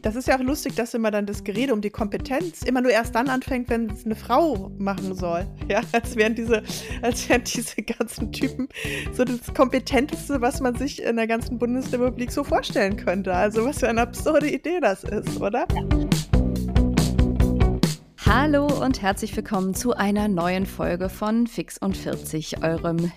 Das ist ja auch lustig, dass immer dann das Gerede um die Kompetenz immer nur erst dann anfängt, wenn es eine Frau machen soll. Ja, als wären diese ganzen Typen so das Kompetenteste, was man sich in der ganzen Bundesrepublik so vorstellen könnte. Also was für eine absurde Idee das ist, oder? Hallo und herzlich willkommen zu einer neuen Folge von Fix und 40, eurem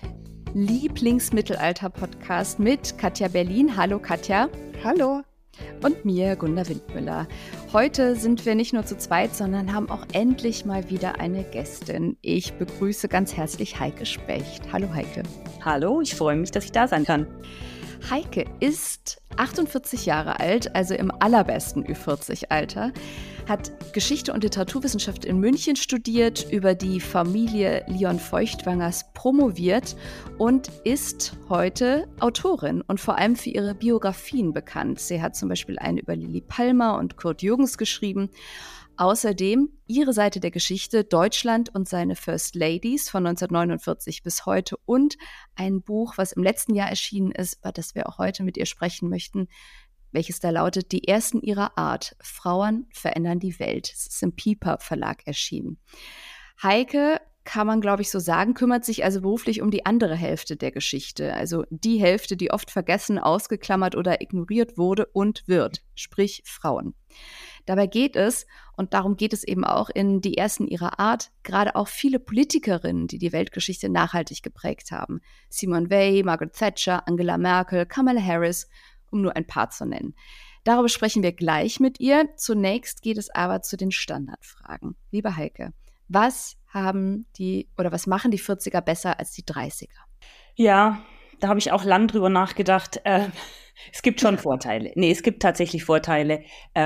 Lieblingsmittelalter-Podcast mit Katja Berlin. Hallo Katja. Hallo. Und mir, Gunda Windmüller. Heute sind wir nicht nur zu zweit, sondern haben auch endlich mal wieder eine Gästin. Ich begrüße ganz herzlich Heike Specht. Hallo Heike. Hallo, ich freue mich, dass ich da sein kann. Heike ist 48 Jahre alt, also im allerbesten Ü40-Alter, hat Geschichte und Literaturwissenschaft in München studiert, über die Familie Leon Feuchtwangers promoviert und ist heute Autorin und vor allem für ihre Biografien bekannt. Sie hat zum Beispiel eine über Lili Palmer und Kurt Jürgens geschrieben. Außerdem ihre Seite der Geschichte, Deutschland und seine First Ladies von 1949 bis heute und ein Buch, was im letzten Jahr erschienen ist, über das wir auch heute mit ihr sprechen möchten, welches da lautet, Die ersten ihrer Art, Frauen verändern die Welt. Es ist im Piper Verlag erschienen. Heike, kann man glaube ich so sagen, kümmert sich also beruflich um die andere Hälfte der Geschichte, also die Hälfte, die oft vergessen, ausgeklammert oder ignoriert wurde und wird, sprich Frauen. Dabei geht es, und darum geht es eben auch in Die ersten ihrer Art, gerade auch viele Politikerinnen, die die Weltgeschichte nachhaltig geprägt haben. Simone Weil, Margaret Thatcher, Angela Merkel, Kamala Harris, um nur ein paar zu nennen. Darüber sprechen wir gleich mit ihr. Zunächst geht es aber zu den Standardfragen. Liebe Heike, was machen die 40er besser als die 30er? Ja, da habe ich auch lang drüber nachgedacht. Es gibt schon Vorteile. Nee, es gibt tatsächlich Vorteile.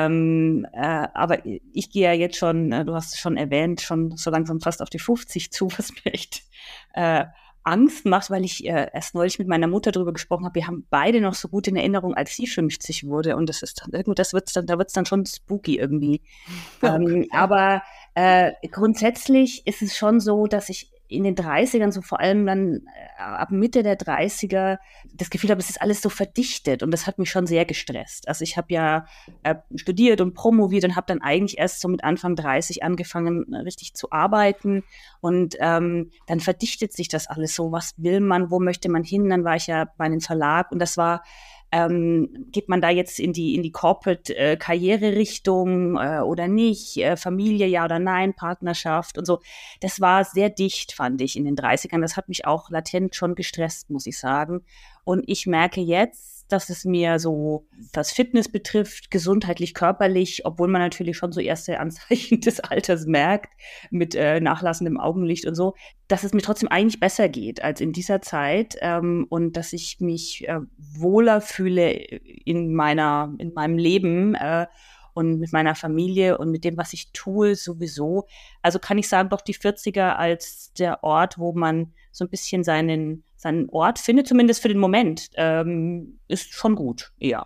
Aber ich gehe ja jetzt schon, du hast es schon erwähnt, schon so langsam fast auf die 50 zu, was mir echt Angst macht, weil ich erst neulich mit meiner Mutter drüber gesprochen habe. Wir haben beide noch so gut in Erinnerung, als sie 50 wurde. Und da wird's dann schon spooky irgendwie. Okay. Aber grundsätzlich ist es schon so, dass ich in den 30ern, so vor allem dann ab Mitte der 30er, das Gefühl habe, es ist alles so verdichtet und das hat mich schon sehr gestresst. Also ich habe ja studiert und promoviert und habe dann eigentlich erst so mit Anfang 30 angefangen, richtig zu arbeiten und dann verdichtet sich das alles so. Was will man, wo möchte man hin? Dann war ich ja bei einem Verlag und das war geht man da jetzt in die Corporate-Karriere-Richtung oder nicht? Familie, ja oder nein? Partnerschaft und so. Das war sehr dicht, fand ich, in den 30ern. Das hat mich auch latent schon gestresst, muss ich sagen. Und ich merke jetzt, dass es mir so, was Fitness betrifft, gesundheitlich, körperlich, obwohl man natürlich schon so erste Anzeichen des Alters merkt, mit nachlassendem Augenlicht und so, dass es mir trotzdem eigentlich besser geht als in dieser Zeit und dass ich mich wohler fühle in meinem Leben und mit meiner Familie und mit dem, was ich tue, sowieso. Also kann ich sagen, doch die 40er als der Ort, wo man so ein bisschen seinen Ort findet, zumindest für den Moment, ist schon gut, ja.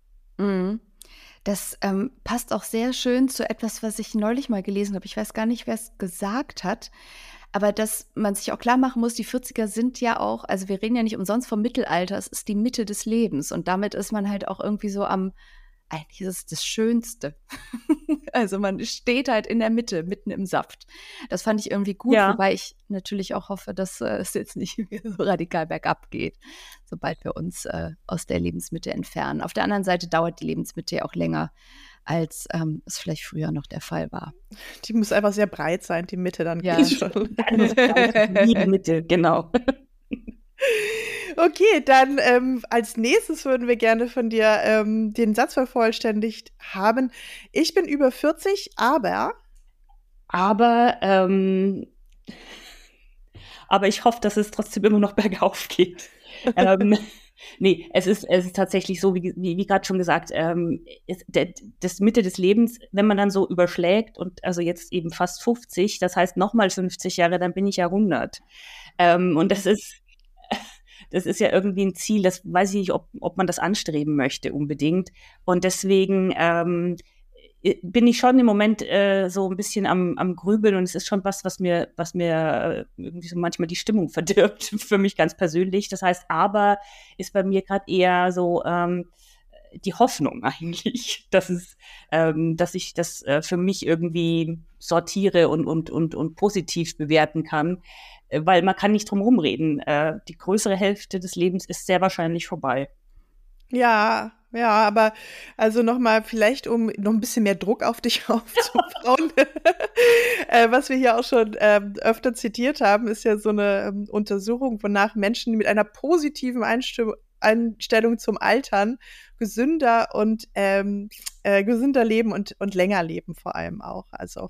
Das passt auch sehr schön zu etwas, was ich neulich mal gelesen habe. Ich weiß gar nicht, wer es gesagt hat, aber dass man sich auch klar machen muss, die 40er sind ja auch, also wir reden ja nicht umsonst vom Mittelalter, es ist die Mitte des Lebens und damit ist man halt auch irgendwie so eigentlich ist es das Schönste. Also man steht halt in der Mitte, mitten im Saft. Das fand ich irgendwie gut, Ja. wobei ich natürlich auch hoffe, dass es jetzt nicht so radikal bergab geht, sobald wir uns aus der Lebensmitte entfernen. Auf der anderen Seite dauert die Lebensmitte ja auch länger, als es vielleicht früher noch der Fall war. Die muss einfach sehr breit sein, die Mitte, dann Ja. geht's schon. Die Mitte, genau. Okay, dann als nächstes würden wir gerne von dir den Satz vervollständigt haben. Ich bin über 40, aber ich hoffe, dass es trotzdem immer noch bergauf geht. Nee, es ist tatsächlich so, wie gerade schon gesagt, das Mitte des Lebens, wenn man dann so überschlägt und also jetzt eben fast 50, das heißt nochmal 50 Jahre, dann bin ich ja 100. Und das ist ja irgendwie ein Ziel, das weiß ich nicht, ob man das anstreben möchte unbedingt. Und deswegen bin ich schon im Moment so ein bisschen am Grübeln und es ist schon was mir irgendwie so manchmal die Stimmung verdirbt, für mich ganz persönlich. Das heißt, aber ist bei mir gerade eher so, die Hoffnung eigentlich, dass ich das für mich irgendwie sortiere und positiv bewerten kann, weil man kann nicht drum rumreden. Die größere Hälfte des Lebens ist sehr wahrscheinlich vorbei. Ja, ja, aber also nochmal vielleicht, um noch ein bisschen mehr Druck auf dich aufzubauen. Was wir hier auch schon öfter zitiert haben, ist ja so eine Untersuchung, wonach Menschen mit einer positiven Einstellung zum Altern gesünder und gesünder leben und länger leben vor allem auch. Also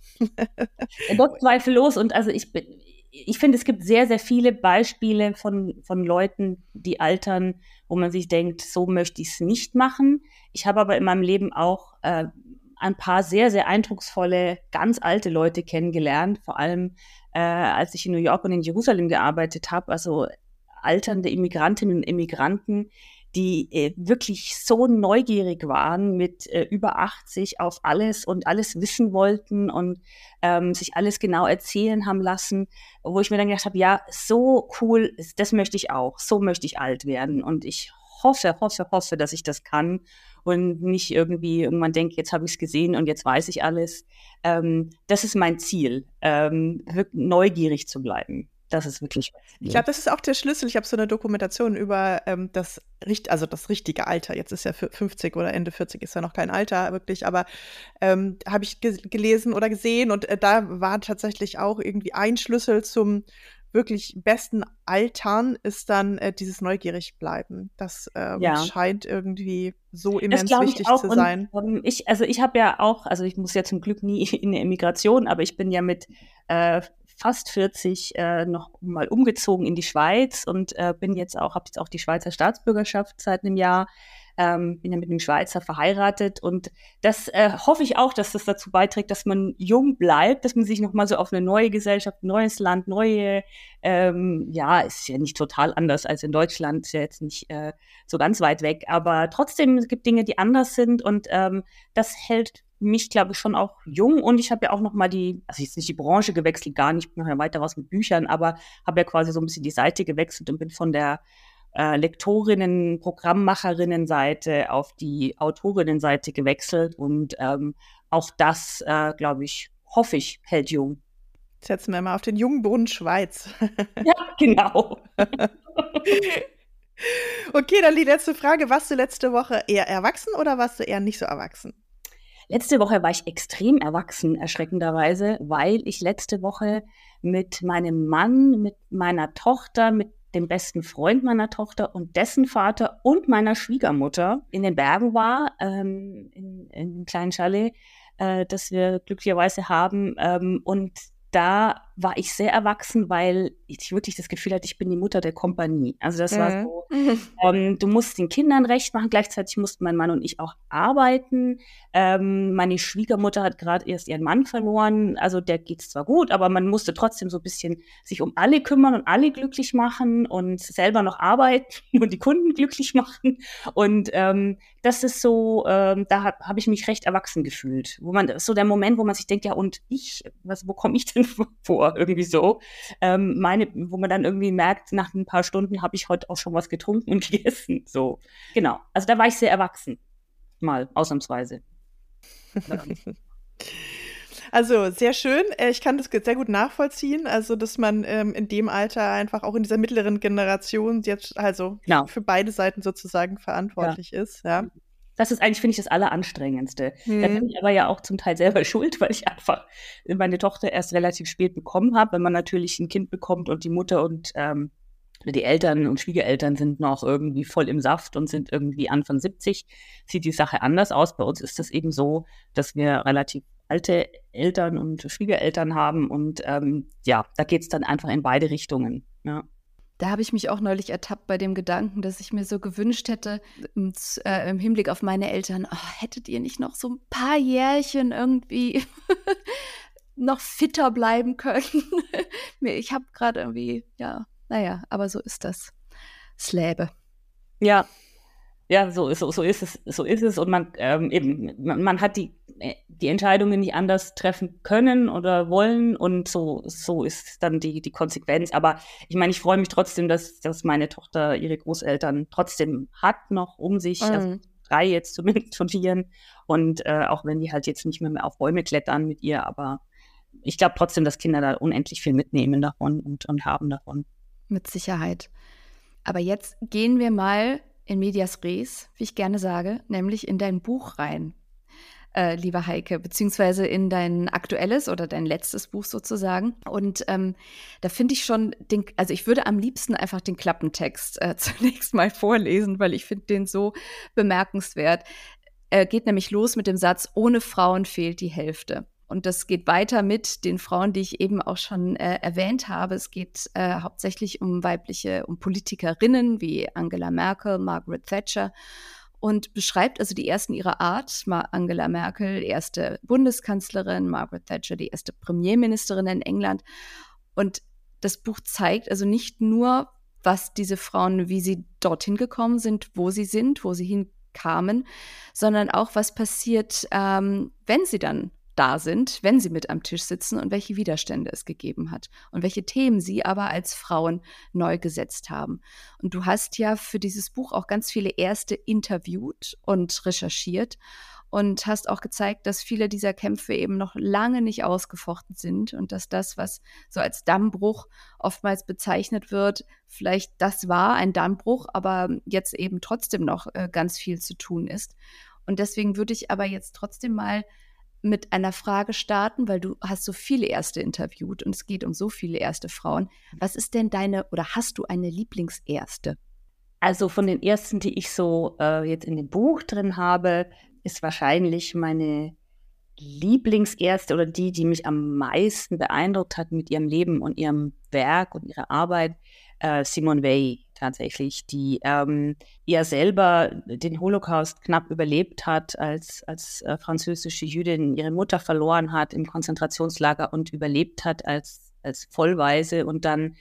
Doch, zweifellos. Und also ich finde, es gibt sehr, sehr viele Beispiele von Leuten, die altern, wo man sich denkt, so möchte ich es nicht machen. Ich habe aber in meinem Leben auch ein paar sehr, sehr eindrucksvolle, ganz alte Leute kennengelernt, vor allem als ich in New York und in Jerusalem gearbeitet habe, also alternde Immigrantinnen und Immigranten, die wirklich so neugierig waren mit über 80 auf alles und alles wissen wollten und sich alles genau erzählen haben lassen, wo ich mir dann gedacht habe, ja, so cool, das möchte ich auch, so möchte ich alt werden und ich hoffe, dass ich das kann und nicht irgendwie irgendwann denke, jetzt habe ich es gesehen und jetzt weiß ich alles. Das ist mein Ziel, wirklich neugierig zu bleiben. Das ist wirklich was. Ich glaube, das ist auch der Schlüssel. Ich habe so eine Dokumentation über das richtige Alter. Jetzt ist ja 50 oder Ende 40 ist ja noch kein Alter wirklich, aber habe ich gelesen oder gesehen und da war tatsächlich auch irgendwie ein Schlüssel zum wirklich besten Altern ist dann dieses neugierig bleiben. Das scheint irgendwie so immens wichtig zu sein. Und, ich habe ja auch, also ich muss ja zum Glück nie in der Immigration, aber ich bin ja mit fast 40 noch mal umgezogen in die Schweiz und habe jetzt auch die Schweizer Staatsbürgerschaft seit einem Jahr. Bin ja mit einem Schweizer verheiratet und das hoffe ich auch, dass das dazu beiträgt, dass man jung bleibt, dass man sich nochmal so auf eine neue Gesellschaft, neues Land, ist ja nicht total anders als in Deutschland, ist ja jetzt nicht so ganz weit weg, aber trotzdem, es gibt Dinge, die anders sind und das hält mich, glaube ich, schon auch jung und ich habe ja auch noch mal also jetzt nicht die Branche gewechselt, gar nicht, ich mache ja weiter was mit Büchern, aber habe ja quasi so ein bisschen die Seite gewechselt und bin von der Lektorinnen, Programmmacherinnen-Seite auf die Autorinnen-Seite gewechselt und auch das, glaube ich, hoffe ich, hält jung. Setzen wir mal auf den jungen Brunnen Schweiz. Ja, genau. Okay, dann die letzte Frage. Warst du letzte Woche eher erwachsen oder warst du eher nicht so erwachsen? Letzte Woche war ich extrem erwachsen, erschreckenderweise, weil ich letzte Woche mit meinem Mann, mit meiner Tochter, mit dem besten Freund meiner Tochter und dessen Vater und meiner Schwiegermutter in den Bergen war, in einem kleinen Chalet, das wir glücklicherweise haben. Und da war ich sehr erwachsen, weil ich wirklich das Gefühl hatte, ich bin die Mutter der Kompanie. Also das war so, du musst den Kindern recht machen, gleichzeitig mussten mein Mann und ich auch arbeiten. Meine Schwiegermutter hat gerade erst ihren Mann verloren, also der geht's zwar gut, aber man musste trotzdem so ein bisschen sich um alle kümmern und alle glücklich machen und selber noch arbeiten und die Kunden glücklich machen. Und das ist so, da habe ich mich recht erwachsen gefühlt. So der Moment, wo man sich denkt, ja und ich, wo komme ich denn vor? Irgendwie so. Wo man dann irgendwie merkt, nach ein paar Stunden habe ich heute auch schon was getrunken und gegessen. So, genau. Also da war ich sehr erwachsen. Mal, ausnahmsweise. Also sehr schön. Ich kann das sehr gut nachvollziehen. Also, dass man in dem Alter einfach auch in dieser mittleren Generation jetzt für beide Seiten sozusagen verantwortlich ist. Ja. Das ist eigentlich, finde ich, das Alleranstrengendste. Da bin ich aber ja auch zum Teil selber schuld, weil ich einfach meine Tochter erst relativ spät bekommen habe. Wenn man natürlich ein Kind bekommt und die Mutter und die Eltern und Schwiegereltern sind noch irgendwie voll im Saft und sind irgendwie Anfang 70, sieht die Sache anders aus. Bei uns ist es eben so, dass wir relativ alte Eltern und Schwiegereltern haben und da geht es dann einfach in beide Richtungen. Ja. Da habe ich mich auch neulich ertappt bei dem Gedanken, dass ich mir so gewünscht hätte, im Hinblick auf meine Eltern, hättet ihr nicht noch so ein paar Jährchen irgendwie noch fitter bleiben können? Ich habe gerade irgendwie, aber so ist das. Släbe. Ja, so ist es. Und man hat die Entscheidungen nicht anders treffen können oder wollen und so ist dann die Konsequenz. Aber ich meine, ich freue mich trotzdem, dass meine Tochter ihre Großeltern trotzdem hat noch um sich. Also frei jetzt zumindest von Viren. Und auch wenn die halt jetzt nicht mehr auf Bäume klettern mit ihr, aber ich glaube trotzdem, dass Kinder da unendlich viel mitnehmen davon und haben davon. Mit Sicherheit. Aber jetzt gehen wir mal in medias res, wie ich gerne sage, nämlich in dein Buch rein, lieber Heike, beziehungsweise in dein aktuelles oder dein letztes Buch sozusagen. Und da finde ich schon, also ich würde am liebsten einfach den Klappentext zunächst mal vorlesen, weil ich finde den so bemerkenswert. Geht nämlich los mit dem Satz, ohne Frauen fehlt die Hälfte. Und das geht weiter mit den Frauen, die ich eben auch schon erwähnt habe. Es geht hauptsächlich um Politikerinnen wie Angela Merkel, Margaret Thatcher und beschreibt also die ersten ihrer Art. Angela Merkel, erste Bundeskanzlerin, Margaret Thatcher, die erste Premierministerin in England. Und das Buch zeigt also nicht nur, was diese Frauen, wie sie dorthin gekommen sind, wo sie hinkamen, sondern auch, was passiert, wenn sie dann da sind, wenn sie mit am Tisch sitzen und welche Widerstände es gegeben hat und welche Themen sie aber als Frauen neu gesetzt haben. Und du hast ja für dieses Buch auch ganz viele Erste interviewt und recherchiert und hast auch gezeigt, dass viele dieser Kämpfe eben noch lange nicht ausgefochten sind und dass das, was so als Dammbruch oftmals bezeichnet wird, vielleicht das war ein Dammbruch, aber jetzt eben trotzdem noch ganz viel zu tun ist. Und deswegen würde ich aber jetzt trotzdem mal mit einer Frage starten, weil du hast so viele Erste interviewt und es geht um so viele erste Frauen. Was ist denn hast du eine Lieblingserste? Also von den ersten, die ich so jetzt in dem Buch drin habe, ist wahrscheinlich meine Lieblingserste oder die mich am meisten beeindruckt hat mit ihrem Leben und ihrem Werk und ihrer Arbeit, Simone Weil tatsächlich, die ja selber den Holocaust knapp überlebt hat, als französische Jüdin ihre Mutter verloren hat im Konzentrationslager und überlebt hat als Vollwaise und dann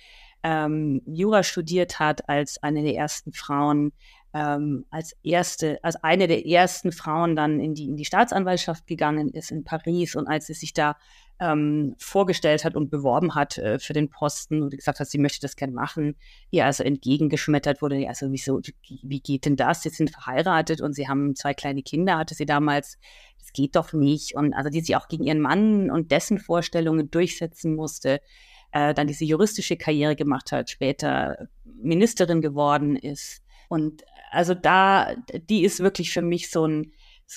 Jura studiert hat als eine der ersten Frauen, als eine der ersten Frauen dann in die Staatsanwaltschaft gegangen ist in Paris und als sie sich da vorgestellt hat und beworben hat für den Posten und gesagt hat, sie möchte das gerne machen, ihr also entgegengeschmettert wurde, also wie geht denn das? Sie sind verheiratet und sie haben 2 kleine Kinder, hatte sie damals, das geht doch nicht und also die sich auch gegen ihren Mann und dessen Vorstellungen durchsetzen musste, dann diese juristische Karriere gemacht hat, später Ministerin geworden ist. Und also die ist wirklich für mich so ein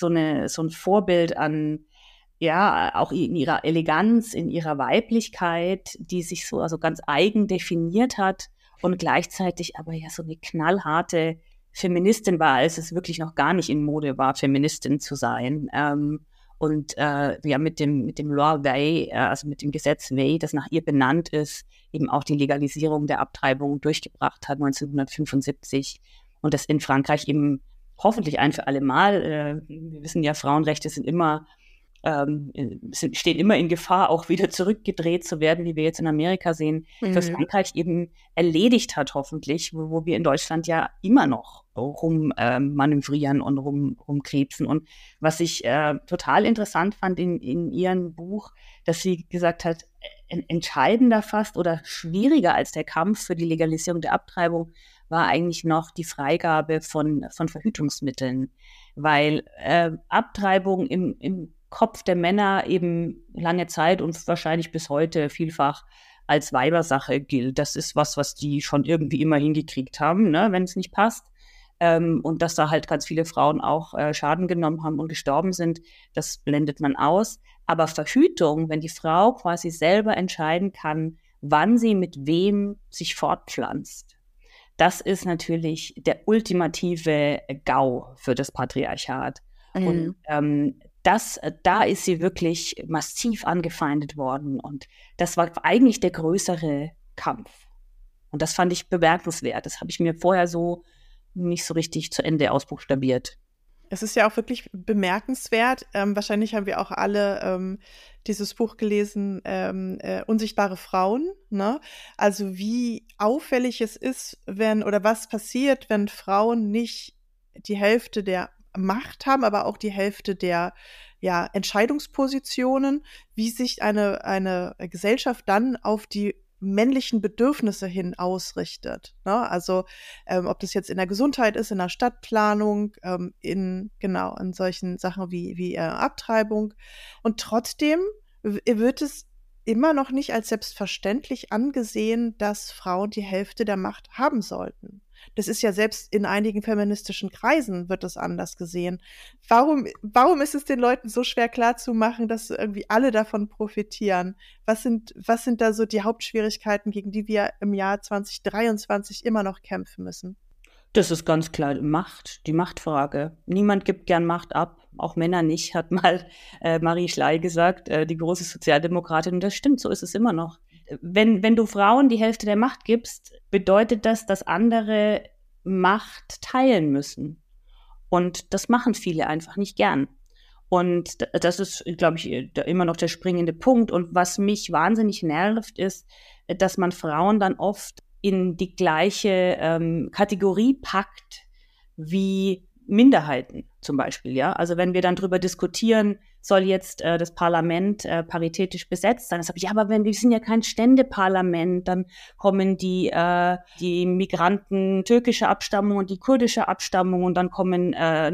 Vorbild an, ja, auch in ihrer Eleganz, in ihrer Weiblichkeit, die sich so also ganz eigen definiert hat und gleichzeitig aber ja so eine knallharte Feministin war, als es wirklich noch gar nicht in Mode war, Feministin zu sein. Und ja, mit dem Law Weil, also mit dem Gesetz Weil, das nach ihr benannt ist, eben auch die Legalisierung der Abtreibung durchgebracht hat 1975 und das in Frankreich eben hoffentlich ein für alle Mal. Wir wissen ja, Frauenrechte sind stehen immer in Gefahr, auch wieder zurückgedreht zu werden, wie wir jetzt in Amerika sehen, für Frankreich eben erledigt hat, hoffentlich, wo wir in Deutschland ja immer noch manövrieren und rumkrebsen. Und was ich total interessant fand in ihrem Buch, dass sie gesagt hat, entscheidender fast oder schwieriger als der Kampf für die Legalisierung der Abtreibung war eigentlich noch die Freigabe von Verhütungsmitteln, weil Abtreibung im Kopf der Männer eben lange Zeit und wahrscheinlich bis heute vielfach als Weibersache gilt. Das ist was die schon irgendwie immer hingekriegt haben, ne, wenn es nicht passt. Und dass da halt ganz viele Frauen auch Schaden genommen haben und gestorben sind, das blendet man aus. Aber Verhütung, wenn die Frau quasi selber entscheiden kann, wann sie mit wem sich fortpflanzt, das ist natürlich der ultimative GAU für das Patriarchat. Und da ist sie wirklich massiv angefeindet worden. Und das war eigentlich der größere Kampf. Und das fand ich bemerkenswert. Das habe ich mir vorher so nicht so richtig zu Ende ausbuchstabiert. Es ist ja auch wirklich bemerkenswert. Wahrscheinlich haben wir auch alle dieses Buch gelesen, Unsichtbare Frauen, ne? Also wie auffällig es ist, was passiert, wenn Frauen nicht die Hälfte der Macht haben, aber auch die Hälfte der Entscheidungspositionen, wie sich eine Gesellschaft dann auf die männlichen Bedürfnisse hin ausrichtet. Ne? Also ob das jetzt in der Gesundheit ist, in der Stadtplanung, in solchen Sachen wie Abtreibung. Und trotzdem wird es immer noch nicht als selbstverständlich angesehen, dass Frauen die Hälfte der Macht haben sollten. Das ist ja selbst in einigen feministischen Kreisen wird das anders gesehen. Warum ist es den Leuten so schwer klarzumachen, dass irgendwie alle davon profitieren? Was sind da so die Hauptschwierigkeiten, gegen die wir im Jahr 2023 immer noch kämpfen müssen? Das ist ganz klar Macht, die Machtfrage. Niemand gibt gern Macht ab, auch Männer nicht, hat mal Marie Schley gesagt, die große Sozialdemokratin. Und das stimmt, so ist es immer noch. Wenn du Frauen die Hälfte der Macht gibst, bedeutet das, dass andere Macht teilen müssen. Und das machen viele einfach nicht gern. Und das ist, glaube ich, immer noch der springende Punkt. Und was mich wahnsinnig nervt, ist, dass man Frauen dann oft in die gleiche Kategorie packt wie Minderheiten zum Beispiel. Ja? Also wenn wir dann darüber diskutieren, soll jetzt das Parlament paritätisch besetzt sein. Das sage ich, ja, aber wir sind ja kein Ständeparlament, dann kommen die Migranten türkischer Abstammung und die kurdische Abstammung und dann kommen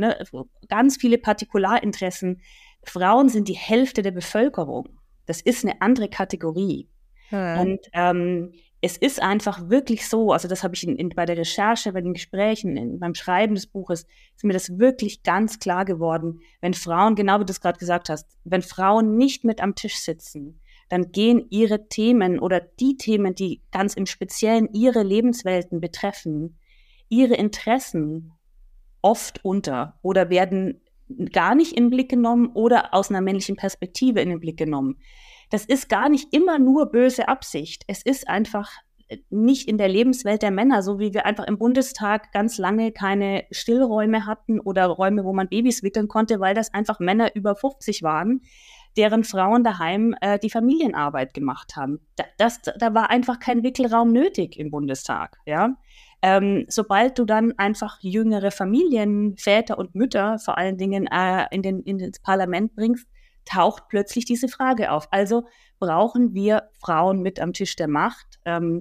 ganz viele Partikularinteressen. Frauen sind die Hälfte der Bevölkerung. Das ist eine andere Kategorie. Und es ist einfach wirklich so, also das habe ich bei der Recherche, bei den Gesprächen, beim Schreiben des Buches, ist mir das wirklich ganz klar geworden, wenn Frauen, genau wie du es gerade gesagt hast, wenn Frauen nicht mit am Tisch sitzen, dann gehen ihre Themen oder die Themen, die ganz im Speziellen ihre Lebenswelten betreffen, ihre Interessen oft unter oder werden gar nicht in den Blick genommen oder aus einer männlichen Perspektive in den Blick genommen. Das ist gar nicht immer nur böse Absicht. Es ist einfach nicht in der Lebenswelt der Männer, so wie wir einfach im Bundestag ganz lange keine Stillräume hatten oder Räume, wo man Babys wickeln konnte, weil das einfach Männer über 50 waren, deren Frauen daheim die Familienarbeit gemacht haben. Da war einfach kein Wickelraum nötig im Bundestag. Ja? Sobald du dann einfach jüngere Familien, Väter und Mütter vor allen Dingen ins Parlament bringst, taucht plötzlich diese Frage auf. Also brauchen wir Frauen mit am Tisch der Macht.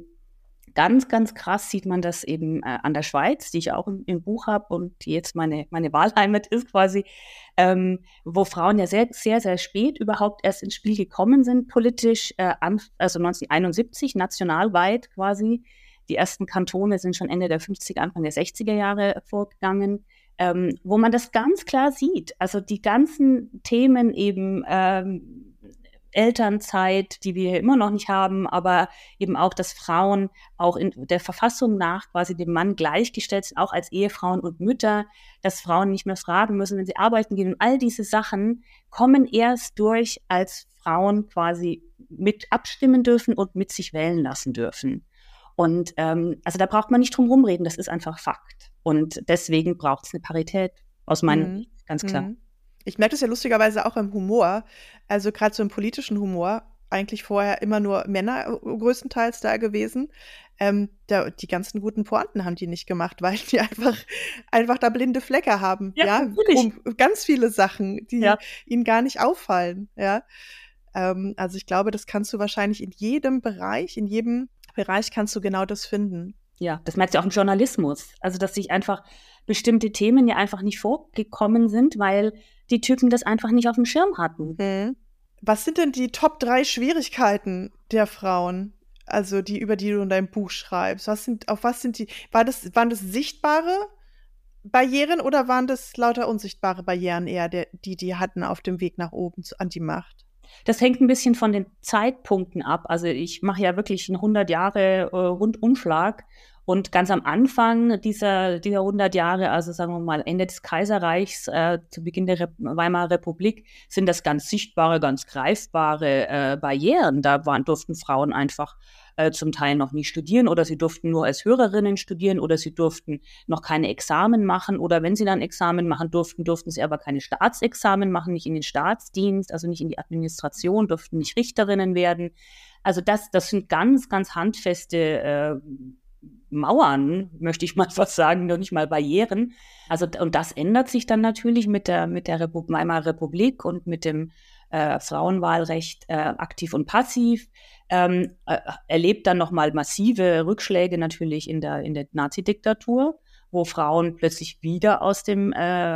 Ganz, ganz krass sieht man das eben an der Schweiz, die ich auch im Buch habe und die jetzt meine Wahlheimat ist quasi, wo Frauen ja sehr, sehr, sehr spät überhaupt erst ins Spiel gekommen sind, politisch, also 1971, nationalweit quasi. Die ersten Kantone sind schon Ende der 50er, Anfang der 60er Jahre vorgegangen. Wo man das ganz klar sieht. Also die ganzen Themen eben Elternzeit, die wir immer noch nicht haben, aber eben auch, dass Frauen auch in der Verfassung nach quasi dem Mann gleichgestellt sind, auch als Ehefrauen und Mütter, dass Frauen nicht mehr fragen müssen, wenn sie arbeiten gehen. Und all diese Sachen kommen erst durch, als Frauen quasi mit abstimmen dürfen und mit sich wählen lassen dürfen. Und also da braucht man nicht drum rumreden, das ist einfach Fakt. Und deswegen braucht es eine Parität, aus meiner Sicht, ganz klar. Ich merke das ja lustigerweise auch im Humor, also gerade so im politischen Humor, eigentlich vorher immer nur Männer größtenteils da gewesen. Die ganzen guten Pointen haben die nicht gemacht, weil die einfach da blinde Flecke haben, ganz viele Sachen, die ihnen gar nicht auffallen, ja. Also ich glaube, das kannst du wahrscheinlich in jedem Bereich kannst du genau das finden. Ja, das merkst du auch im Journalismus. Also, dass sich einfach bestimmte Themen ja einfach nicht vorgekommen sind, weil die Typen das einfach nicht auf dem Schirm hatten. Was sind denn die Top 3 Schwierigkeiten der Frauen, also über die du in deinem Buch schreibst? Waren das sichtbare Barrieren oder waren das lauter unsichtbare Barrieren eher, die hatten auf dem Weg nach oben an die Macht? Das hängt ein bisschen von den Zeitpunkten ab. Also ich mache ja wirklich einen 100 Jahre Rundumschlag und ganz am Anfang dieser 100 Jahre, also sagen wir mal Ende des Kaiserreichs, zu Beginn der Weimarer Republik, sind das ganz sichtbare, ganz greifbare Barrieren. Da durften Frauen einfach zum Teil noch nie studieren oder sie durften nur als Hörerinnen studieren oder sie durften noch keine Examen machen oder wenn sie dann Examen machen durften sie aber keine Staatsexamen machen, nicht in den Staatsdienst, also nicht in die Administration, durften nicht Richterinnen werden. Also das sind ganz, ganz handfeste Mauern, möchte ich mal fast sagen, noch nicht mal Barrieren. Also und das ändert sich dann natürlich mit der Weimarer Republik und mit dem Frauenwahlrecht aktiv und passiv, erlebt dann nochmal massive Rückschläge natürlich in der Nazi-Diktatur, wo Frauen plötzlich wieder aus dem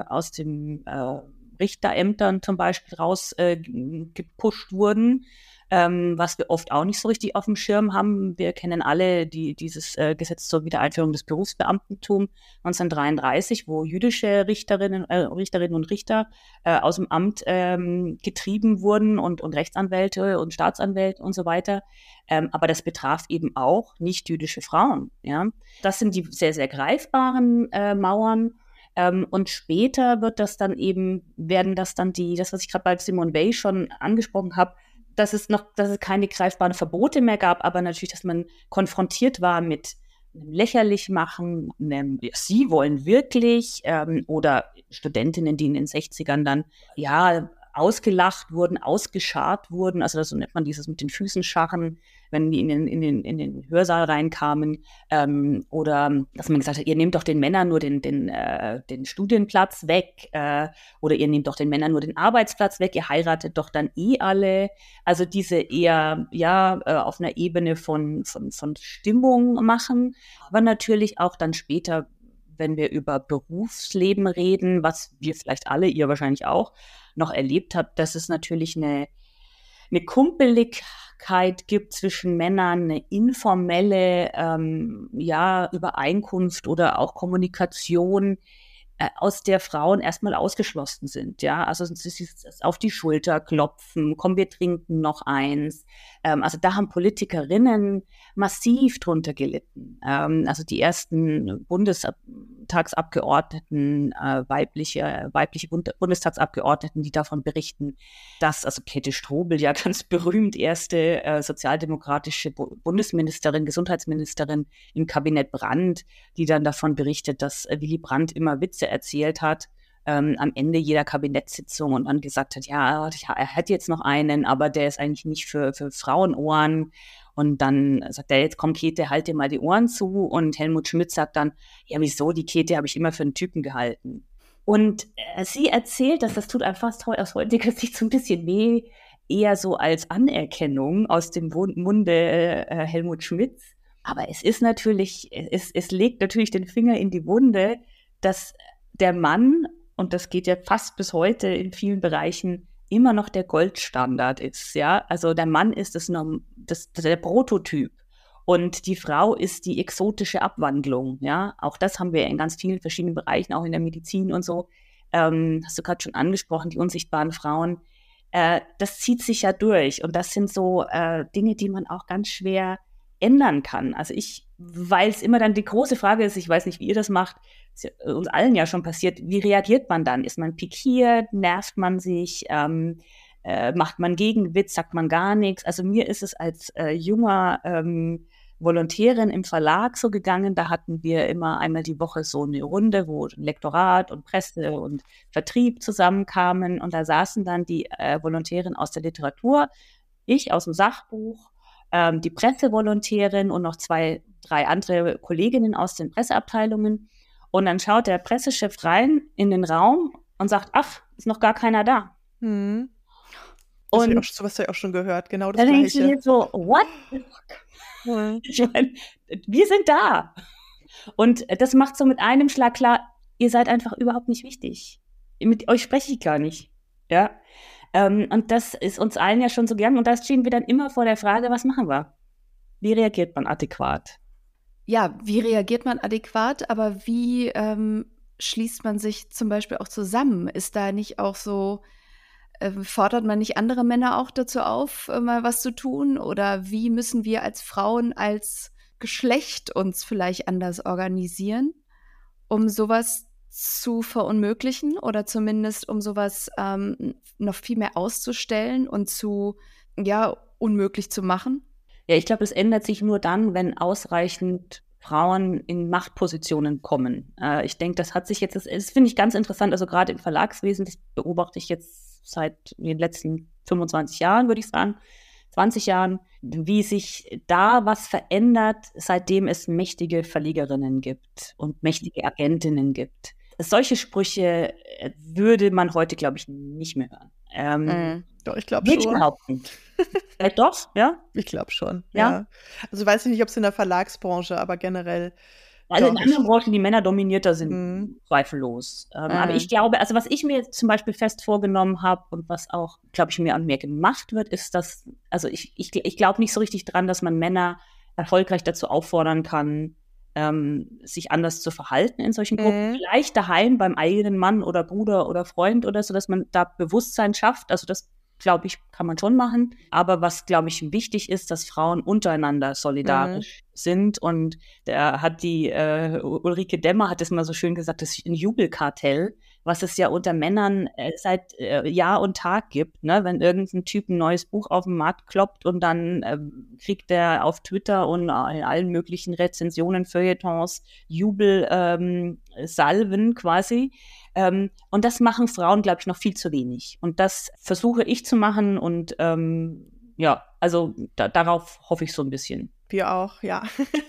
Richterämtern zum Beispiel rausgepusht wurden, was wir oft auch nicht so richtig auf dem Schirm haben. Wir kennen alle dieses Gesetz zur Wiedereinführung des Berufsbeamtentums 1933, wo jüdische Richterinnen und Richter aus dem Amt getrieben wurden und Rechtsanwälte und Staatsanwälte und so weiter. Aber das betraf eben auch nicht-jüdische Frauen. Ja? Das sind die sehr, sehr greifbaren Mauern. Und später werden das dann das, was ich gerade bei Simone Weil schon angesprochen habe, dass es keine greifbaren Verbote mehr gab, aber natürlich, dass man konfrontiert war mit einem Lächerlichmachen, sie wollen wirklich, oder Studentinnen, die in den 60ern dann, ausgelacht wurden, ausgeschart wurden, also so nennt man dieses mit den Füßen scharren, wenn die in den Hörsaal reinkamen, oder dass man gesagt hat, ihr nehmt doch den Männern nur den Studienplatz weg, oder ihr nehmt doch den Männern nur den Arbeitsplatz weg, ihr heiratet doch dann alle. Also diese eher auf einer Ebene von Stimmung machen, aber natürlich auch dann später, wenn wir über Berufsleben reden, was wir vielleicht alle, ihr wahrscheinlich auch, noch erlebt habt, dass es natürlich eine Kumpeligkeit gibt zwischen Männern, eine informelle Übereinkunft oder auch Kommunikation, aus der Frauen erstmal ausgeschlossen sind. Ja, also es ist auf die Schulter klopfen, komm, wir trinken noch eins. Also da haben Politikerinnen massiv drunter gelitten. Also die ersten Bundestagsabgeordneten, weibliche Bundestagsabgeordneten, die davon berichten, dass, also Käthe Strobel, ja ganz berühmt, erste sozialdemokratische Bundesministerin, Gesundheitsministerin im Kabinett Brandt, die dann davon berichtet, dass Willy Brandt immer Witze erzählt hat, am Ende jeder Kabinettssitzung und dann gesagt hat, ja, er hat jetzt noch einen, aber der ist eigentlich nicht für Frauenohren. Und dann sagt er, jetzt komm Käthe, halt dir mal die Ohren zu. Und Helmut Schmidt sagt dann, ja wieso, die Käthe habe ich immer für einen Typen gehalten. Und sie erzählt, dass das tut einfach aus heutiger Sicht so ein bisschen weh, eher so als Anerkennung aus dem Munde Helmut Schmidts. Aber es ist natürlich, es legt natürlich den Finger in die Wunde, dass der Mann, und das geht ja fast bis heute in vielen Bereichen, immer noch der Goldstandard ist, ja. Also der Mann ist der Prototyp und die Frau ist die exotische Abwandlung, ja. Auch das haben wir in ganz vielen verschiedenen Bereichen, auch in der Medizin und so. Hast du gerade schon angesprochen, die unsichtbaren Frauen. Das zieht sich ja durch und das sind so Dinge, die man auch ganz schwer ändern kann. Also weil es immer dann die große Frage ist, ich weiß nicht, wie ihr das macht, ist ja uns allen ja schon passiert, wie reagiert man dann? Ist man pikiert, nervt man sich, macht man Gegenwitz, sagt man gar nichts? Also mir ist es als junger Volontärin im Verlag so gegangen, da hatten wir immer einmal die Woche so eine Runde, wo Lektorat und Presse und Vertrieb zusammenkamen und da saßen dann die Volontärin aus der Literatur, ich aus dem Sachbuch, die Pressevolontärin und noch 2, 3 andere Kolleginnen aus den Presseabteilungen. Und dann schaut der Pressechef rein in den Raum und sagt, ach, ist noch gar keiner da. Und sowas habe ich auch schon gehört, genau das Gleiche. Dann denkst du dir so, what the fuck? Ich meine, wir sind da. Und das macht so mit einem Schlag klar, ihr seid einfach überhaupt nicht wichtig. Mit euch spreche ich gar nicht. Ja. Und das ist uns allen ja schon so gegangen. Und da stehen wir dann immer vor der Frage, was machen wir? Wie reagiert man adäquat? Ja, wie reagiert man adäquat? Aber wie schließt man sich zum Beispiel auch zusammen? Ist da nicht auch so, fordert man nicht andere Männer auch dazu auf, mal was zu tun? Oder wie müssen wir als Frauen, als Geschlecht uns vielleicht anders organisieren, um sowas zu verunmöglichen oder zumindest um sowas noch viel mehr auszustellen und unmöglich zu machen? Ja, ich glaube, es ändert sich nur dann, wenn ausreichend Frauen in Machtpositionen kommen. Ich denke, das hat sich jetzt, das finde ich ganz interessant, also gerade im Verlagswesen, das beobachte ich jetzt seit den letzten 25 Jahren, würde ich sagen, 20 Jahren, wie sich da was verändert, seitdem es mächtige Verlegerinnen gibt und mächtige Agentinnen gibt. Solche Sprüche würde man heute, glaube ich, nicht mehr hören. Doch, ich glaube Würde ich schon. behaupten. Doch, ja? Ich glaube schon, Ja? ja. Also weiß ich nicht, ob es in der Verlagsbranche, aber generell Also in doch. anderen Branchen, die Männer dominierter sind, Mhm. zweifellos. Aber ich glaube, also was ich mir jetzt zum Beispiel fest vorgenommen habe und was auch, glaube ich, mir an mir gemacht wird, ist, dass, also ich glaube nicht so richtig dran, dass man Männer erfolgreich dazu auffordern kann, sich anders zu verhalten in solchen Gruppen. Vielleicht daheim beim eigenen Mann oder Bruder oder Freund oder so, dass man da Bewusstsein schafft. Also das, glaube ich, kann man schon machen. Aber was, glaube ich, wichtig ist, dass Frauen untereinander solidarisch sind. Und da hat die Ulrike Demmer hat es mal so schön gesagt, das ist ein Jubelkartell, was es ja unter Männern seit Jahr und Tag gibt. Ne? Wenn irgendein Typ ein neues Buch auf den Markt kloppt und dann kriegt er auf Twitter und in allen möglichen Rezensionen, Feuilletons, Jubelsalven quasi. Und das machen Frauen, glaube ich, noch viel zu wenig. Und das versuche ich zu machen und ja, also darauf hoffe ich so ein bisschen. Wir auch, ja.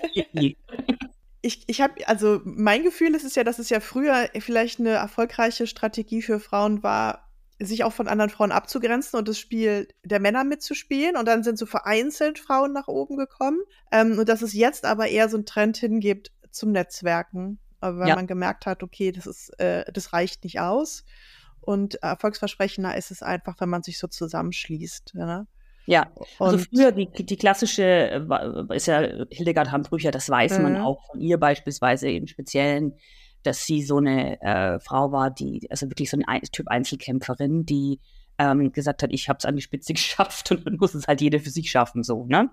Ich habe, also mein Gefühl ist es ja, dass es ja früher vielleicht eine erfolgreiche Strategie für Frauen war, sich auch von anderen Frauen abzugrenzen und das Spiel der Männer mitzuspielen. Und dann sind so vereinzelt Frauen nach oben gekommen. Und dass es jetzt aber eher so einen Trend hingibt zum Netzwerken, weil man gemerkt hat, okay, das reicht nicht aus. Und erfolgsversprechender ist es einfach, wenn man sich so zusammenschließt. Ne? Ja, also früher die klassische ist ja Hildegard Hambrücher, das weiß man auch von ihr beispielsweise im Speziellen, dass sie so eine Frau war, die, also wirklich so ein Typ Einzelkämpferin, die gesagt hat, ich habe es an die Spitze geschafft und dann muss es halt jeder für sich schaffen, so, ne?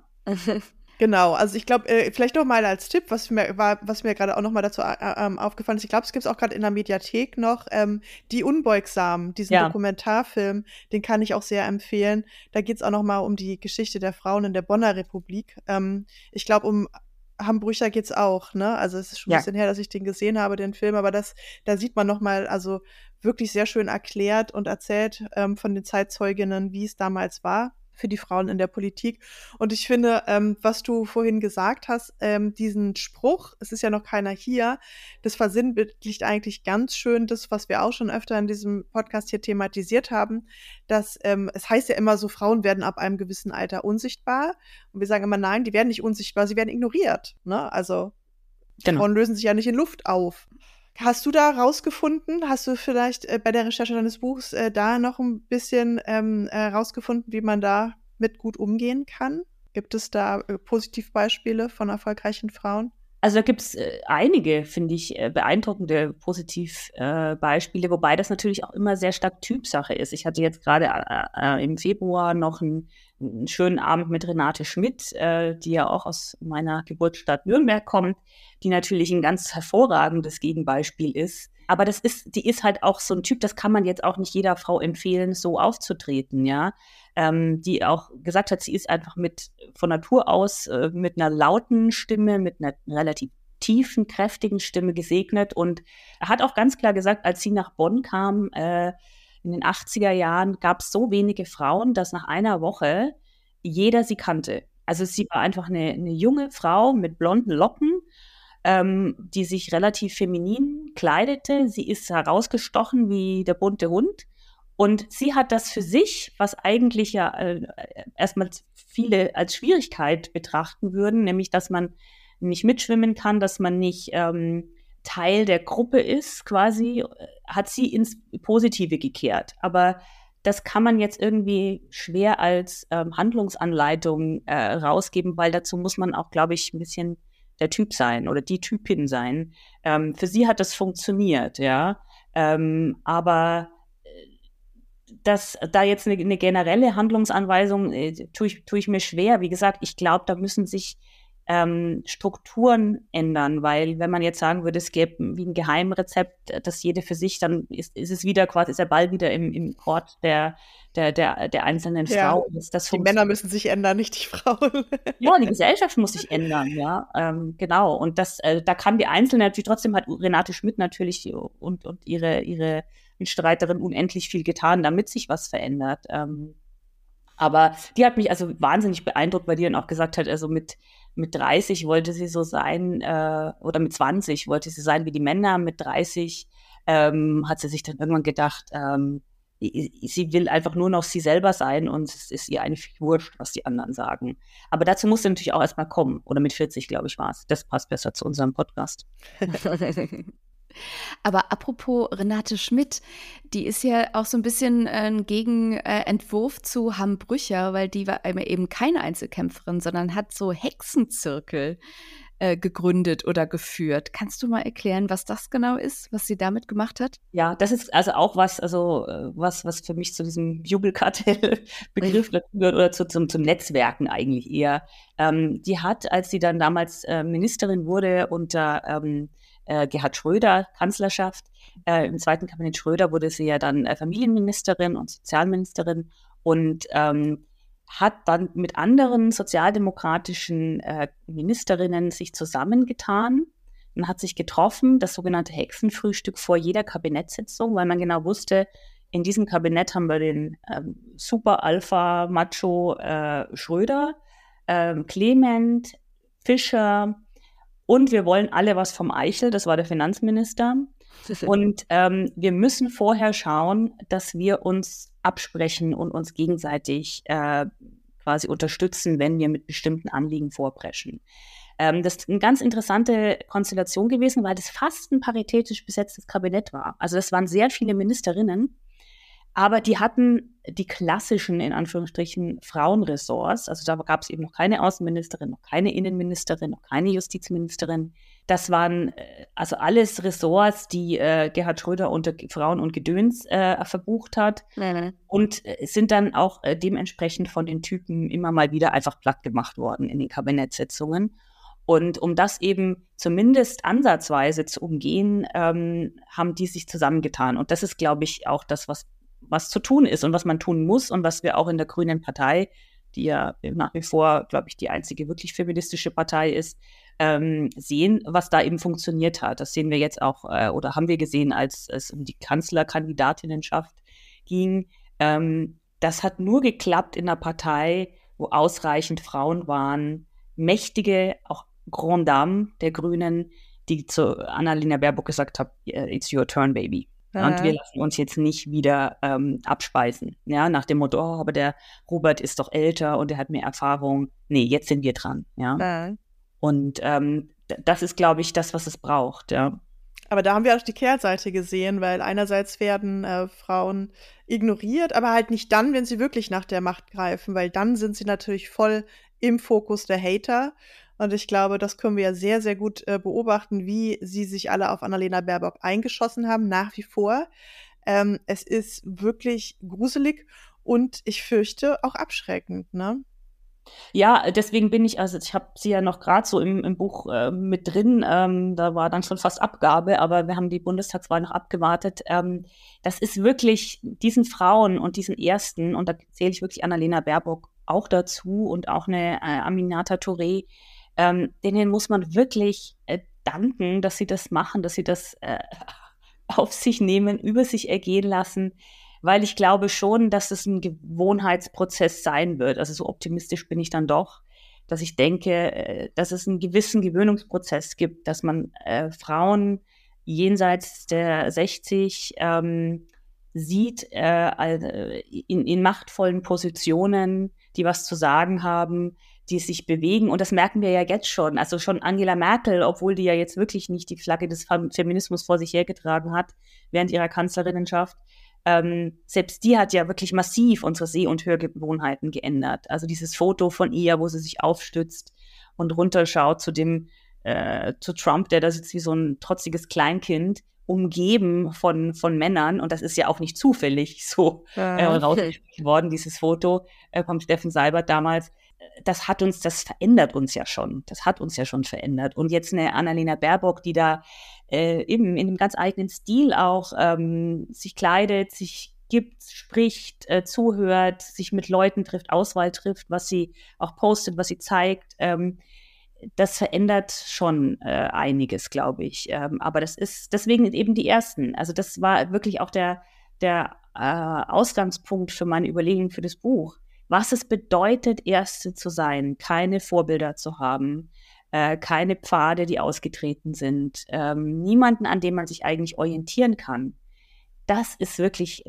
Genau, also ich glaube, vielleicht noch mal als Tipp, was mir gerade auch noch mal dazu aufgefallen ist, ich glaube, es gibt es auch gerade in der Mediathek noch, Die Unbeugsamen, diesen Dokumentarfilm, den kann ich auch sehr empfehlen. Da geht es auch noch mal um die Geschichte der Frauen in der Bonner Republik. Ich glaube, um Hambrücher geht's auch, ne? Also es ist schon ein bisschen her, dass ich den gesehen habe, den Film, aber da sieht man noch mal, also wirklich sehr schön erklärt und erzählt von den Zeitzeuginnen, wie es damals war für die Frauen in der Politik. Und ich finde, was du vorhin gesagt hast, diesen Spruch, es ist ja noch keiner hier, das versinnbildlicht eigentlich ganz schön das, was wir auch schon öfter in diesem Podcast hier thematisiert haben, dass es heißt ja immer so, Frauen werden ab einem gewissen Alter unsichtbar. Und wir sagen immer, nein, die werden nicht unsichtbar, sie werden ignoriert. Ne? Also Frauen lösen sich ja nicht in Luft auf. Hast du da rausgefunden, hast du vielleicht bei der Recherche deines Buchs da noch ein bisschen rausgefunden, wie man da mit gut umgehen kann? Gibt es da Positivbeispiele von erfolgreichen Frauen? Also da gibt es einige, finde ich, beeindruckende Positivbeispiele, wobei das natürlich auch immer sehr stark Typsache ist. Ich hatte jetzt gerade im Februar noch einen schönen Abend mit Renate Schmidt, die ja auch aus meiner Geburtsstadt Nürnberg kommt, die natürlich ein ganz hervorragendes Gegenbeispiel ist. Aber die ist halt auch so ein Typ, das kann man jetzt auch nicht jeder Frau empfehlen, so aufzutreten, ja. Die auch gesagt hat, sie ist einfach von Natur aus mit einer lauten Stimme, mit einer relativ tiefen, kräftigen Stimme gesegnet und hat auch ganz klar gesagt, als sie nach Bonn kam, in den 80er Jahren, gab es so wenige Frauen, dass nach einer Woche jeder sie kannte. Also sie war einfach eine junge Frau mit blonden Locken, die sich relativ feminin kleidete. Sie ist herausgestochen wie der bunte Hund. Und sie hat das für sich, was eigentlich ja erstmal viele als Schwierigkeit betrachten würden, nämlich, dass man nicht mitschwimmen kann, dass man nicht Teil der Gruppe ist, quasi, hat sie ins Positive gekehrt. Aber das kann man jetzt irgendwie schwer als Handlungsanleitung rausgeben, weil dazu muss man auch, glaube ich, ein bisschen der Typ sein oder die Typin sein. Für sie hat das funktioniert, ja. Aber dass da jetzt eine generelle Handlungsanweisung tue ich mir schwer. Wie gesagt, ich glaube, da müssen sich Strukturen ändern, weil wenn man jetzt sagen würde, es gäbe wie ein Geheimrezept, das jede für sich, dann ist es wieder quasi, ist der Ball wieder im Court der einzelnen Frau. Die Männer müssen sich ändern, nicht die Frauen. Ja, die Gesellschaft muss sich ändern, ja, genau. Und da kann die Einzelne natürlich, trotzdem hat Renate Schmidt natürlich und ihre Mitstreiterin unendlich viel getan, damit sich was verändert. Aber die hat mich also wahnsinnig beeindruckt, weil die dann auch gesagt hat, also mit 30 wollte sie so sein, oder mit 20 wollte sie sein wie die Männer, mit 30 hat sie sich dann irgendwann gedacht, sie will einfach nur noch sie selber sein und es ist ihr eigentlich wurscht, was die anderen sagen. Aber dazu muss sie natürlich auch erstmal kommen. Oder mit 40, glaube ich, war es. Das passt besser zu unserem Podcast. Aber apropos Renate Schmidt, die ist ja auch so ein bisschen ein Gegenentwurf zu Hamm Brücher, weil die war eben keine Einzelkämpferin, sondern hat so Hexenzirkel gegründet oder geführt. Kannst du mal erklären, was das genau ist, was sie damit gemacht hat? Ja, das ist also auch was für mich zu diesem Jubelkartell-Begriff gehört oder zum Netzwerken eigentlich eher. Die hat, als sie dann damals Ministerin wurde unter Gerhard Schröder, Kanzlerschaft, im zweiten Kabinett Schröder wurde sie ja dann Familienministerin und Sozialministerin und hat dann mit anderen sozialdemokratischen Ministerinnen sich zusammengetan. Man hat sich getroffen, das sogenannte Hexenfrühstück vor jeder Kabinettssitzung, weil man genau wusste, in diesem Kabinett haben wir den Super-Alpha-Macho Schröder, Clement, Fischer und wir wollen alle was vom Eichel, das war der Finanzminister. Und wir müssen vorher schauen, dass wir uns absprechen und uns gegenseitig quasi unterstützen, wenn wir mit bestimmten Anliegen vorpreschen. Das ist eine ganz interessante Konstellation gewesen, weil das fast ein paritätisch besetztes Kabinett war. Also das waren sehr viele Ministerinnen, aber die hatten die klassischen, in Anführungsstrichen, Frauenressorts. Also da gab es eben noch keine Außenministerin, noch keine Innenministerin, noch keine Justizministerin. Das waren also alles Ressorts, die Gerhard Schröder unter Frauen und Gedöns verbucht hat und sind dann auch dementsprechend von den Typen immer mal wieder einfach platt gemacht worden in den Kabinettssitzungen. Und um das eben zumindest ansatzweise zu umgehen, haben die sich zusammengetan. Und das ist, glaube ich, auch das, was zu tun ist und was man tun muss und was wir auch in der Grünen Partei, die ja nach wie vor, glaube ich, die einzige wirklich feministische Partei ist, sehen, was da eben funktioniert hat. Das sehen wir jetzt auch oder haben wir gesehen, als es um die Kanzlerkandidatinnenschaft ging. Das hat nur geklappt in einer Partei, wo ausreichend Frauen waren, mächtige, auch Grand Dame der Grünen, die zu Annalena Baerbock gesagt hat, it's your turn, baby. Und wir lassen uns jetzt nicht wieder abspeisen. Ja, nach dem Motto, oh, aber der Robert ist doch älter und er hat mehr Erfahrung. Nee, jetzt sind wir dran. Ja. Und das ist, glaube ich, das, was es braucht. Ja. Aber da haben wir auch die Kehrseite gesehen, weil einerseits werden Frauen ignoriert, aber halt nicht dann, wenn sie wirklich nach der Macht greifen, weil dann sind sie natürlich voll im Fokus der Hater. Und ich glaube, das können wir ja sehr, sehr gut beobachten, wie sie sich alle auf Annalena Baerbock eingeschossen haben, nach wie vor. Es ist wirklich gruselig und ich fürchte auch abschreckend, ne? Ja, deswegen ich habe sie ja noch gerade so im Buch mit drin, da war dann schon fast Abgabe, aber wir haben die Bundestagswahl noch abgewartet. Das ist wirklich diesen Frauen und diesen Ersten, und da zähle ich wirklich Annalena Baerbock auch dazu und auch eine Aminata Touré, denen muss man wirklich danken, dass sie das machen, dass sie das auf sich nehmen, über sich ergehen lassen, weil ich glaube schon, dass es ein Gewohnheitsprozess sein wird. Also so optimistisch bin ich dann doch, dass ich denke, dass es einen gewissen Gewöhnungsprozess gibt, dass man Frauen jenseits der 60 sieht in machtvollen Positionen, die was zu sagen haben, die sich bewegen. Und das merken wir ja jetzt schon. Also schon Angela Merkel, obwohl die ja jetzt wirklich nicht die Flagge des Feminismus vor sich hergetragen hat während ihrer Kanzlerinnenschaft, selbst die hat ja wirklich massiv unsere Seh- und Hörgewohnheiten geändert. Also dieses Foto von ihr, wo sie sich aufstützt und runterschaut zu Trump, der da sitzt wie so ein trotziges Kleinkind, umgeben von Männern. Und das ist ja auch nicht zufällig so rausgespielt worden, dieses Foto vom Steffen Seibert damals. Das verändert uns ja schon. Das hat uns ja schon verändert. Und jetzt eine Annalena Baerbock, die da eben in einem ganz eigenen Stil auch sich kleidet, sich gibt, spricht, zuhört, sich mit Leuten trifft, Auswahl trifft, was sie auch postet, was sie zeigt. Das verändert schon einiges, glaube ich. Aber das ist deswegen eben die Ersten. Also das war wirklich auch der Ausgangspunkt für meine Überlegungen für das Buch. Was es bedeutet, Erste zu sein, keine Vorbilder zu haben, keine Pfade, die ausgetreten sind, niemanden, an dem man sich eigentlich orientieren kann. Das ist wirklich ein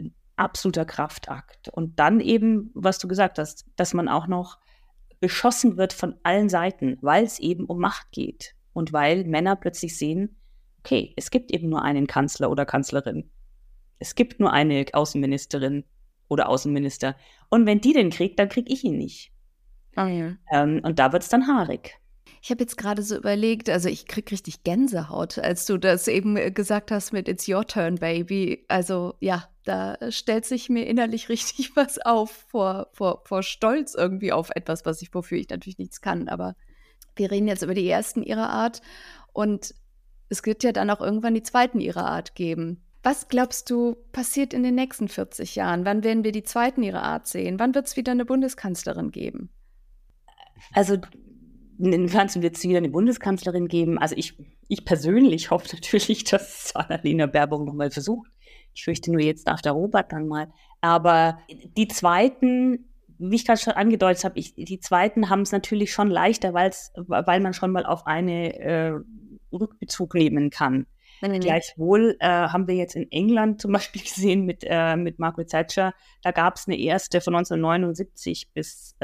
absoluter Kraftakt. Und dann eben, was du gesagt hast, dass man auch noch beschossen wird von allen Seiten, weil es eben um Macht geht und weil Männer plötzlich sehen, okay, es gibt eben nur einen Kanzler oder Kanzlerin. Es gibt nur eine Außenministerin oder Außenminister. Und wenn die den kriegt, dann kriege ich ihn nicht. Oh ja. Und da wird es dann haarig. Ich habe jetzt gerade so überlegt, also ich krieg richtig Gänsehaut, als du das eben gesagt hast mit It's your turn, baby. Also ja, da stellt sich mir innerlich richtig was auf vor Stolz irgendwie auf etwas, wofür ich natürlich nichts kann. Aber wir reden jetzt über die ersten ihrer Art und es wird ja dann auch irgendwann die zweiten ihrer Art geben. Was glaubst du, passiert in den nächsten 40 Jahren? Wann werden wir die zweiten ihrer Art sehen? Wann wird es wieder eine Bundeskanzlerin geben? Also wann wird es wieder eine Bundeskanzlerin geben? Also ich persönlich hoffe natürlich, dass es Annalena Baerbock nochmal versucht. Ich fürchte nur, jetzt darf der Robert dann mal. Aber die Zweiten, wie ich gerade schon angedeutet habe, die Zweiten haben es natürlich schon leichter, weil man schon mal auf eine Rückbezug nehmen kann. Gleichwohl haben wir jetzt in England zum Beispiel gesehen mit Margaret Thatcher, da gab es eine erste von 1979 bis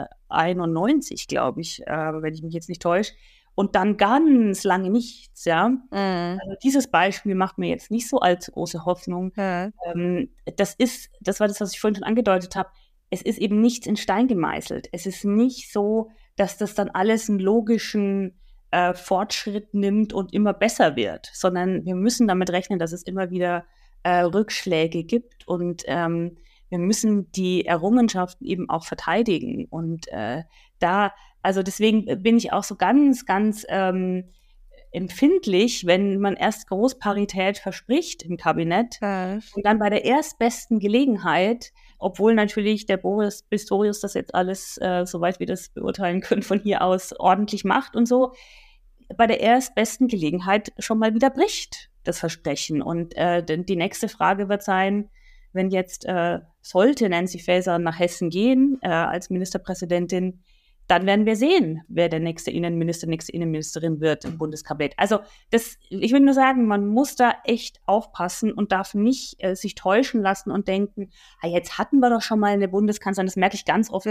91, glaube ich, wenn ich mich jetzt nicht täusche. Und dann ganz lange nichts, ja. Also dieses Beispiel macht mir jetzt nicht so allzu große Hoffnung. Das war das, was ich vorhin schon angedeutet habe. Es ist eben nichts in Stein gemeißelt. Es ist nicht so, dass das dann alles einen logischen Fortschritt nimmt und immer besser wird, sondern wir müssen damit rechnen, dass es immer wieder Rückschläge gibt und wir müssen die Errungenschaften eben auch verteidigen. Und also deswegen bin ich auch so ganz, ganz empfindlich, wenn man erst Großparität verspricht im Kabinett und dann bei der erstbesten Gelegenheit, obwohl natürlich der Boris Pistorius das jetzt alles, soweit wir das beurteilen können, von hier aus ordentlich macht und so, bei der erstbesten Gelegenheit schon mal wieder bricht, das Versprechen. Und die nächste Frage wird sein, wenn jetzt sollte Nancy Faeser nach Hessen gehen als Ministerpräsidentin, dann werden wir sehen, wer der nächste Innenminister, nächste Innenministerin wird im Bundeskabinett. Also ich will nur sagen, man muss da echt aufpassen und darf nicht sich täuschen lassen und denken, jetzt hatten wir doch schon mal eine Bundeskanzlerin. Das merke ich ganz oft